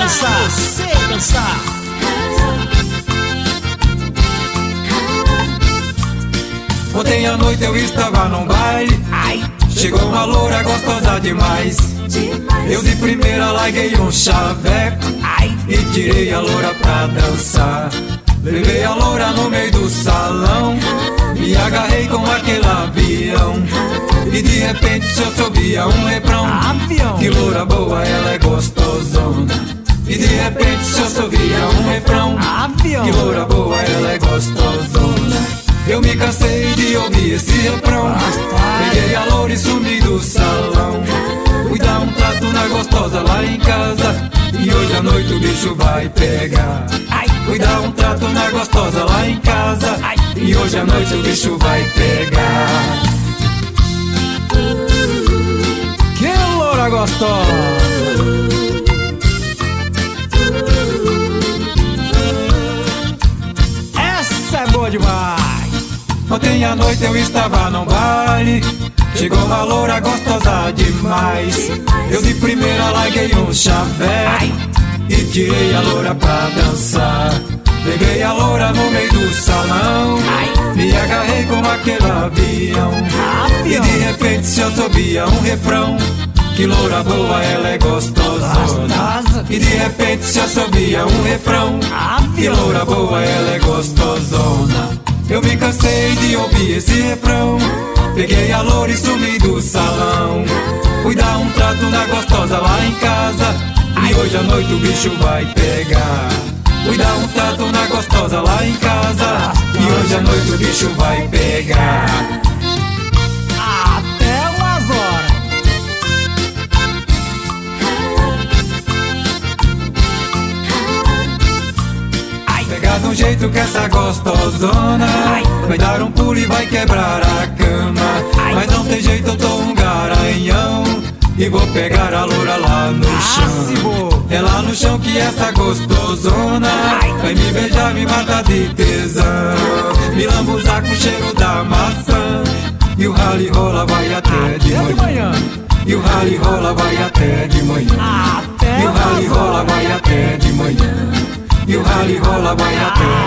dançar, sei dançar. Ontem à noite eu estava num baile, chegou uma loura gostosa demais. Eu de primeira larguei um chaveco e tirei a loura pra dançar. Levei a loura no meio do salão, me agarrei com aquele avião. E de repente só ouvia um refrão: que loura boa, ela é gostosona. E de repente só ouvia um refrão: que loura boa, ela é gostosona. Eu me cansei de ouvir esse refrão, peguei a loura e sumi do salão. Fui dar um trato na gostosa lá em casa, e hoje à noite o bicho vai pegar. Fui dar um trato na gostosa lá em casa, e hoje à noite o bicho vai pegar. Que loura gostosa! Essa é boa demais! Ontem à noite eu estava num baile, chegou uma loura gostosa demais. Eu de primeira larguei um chaveco e tirei a loura pra dançar. Peguei a loura no meio do salão, me agarrei com aquele avião. E de repente só ouvia um refrão: que loura boa, ela é gostosona. E de repente só ouvia um refrão: que loura boa, ela é gostosona. Eu me cansei de ouvir esse refrão, peguei a loura e sumi do salão. Fui dar um trato na gostosa lá em casa, e hoje à noite o bicho vai pegar. Fui dar um trato na gostosa lá em casa, e hoje à noite o bicho vai pegar. Até umas horas. Pegar de um jeito que essa gostosona vai dar um pulo e vai quebrar a cama. Mas não tem jeito, eu tô um garanhão e vou pegar a loura lá no chão. É lá no chão que essa gostosona vai me beijar, me matar de tesão, me lambuzar com o cheiro da maçã. E o rally rola vai até de manhã. E o rally rola vai até de manhã. E o rally rola vai até de manhã. E o rally rola vai até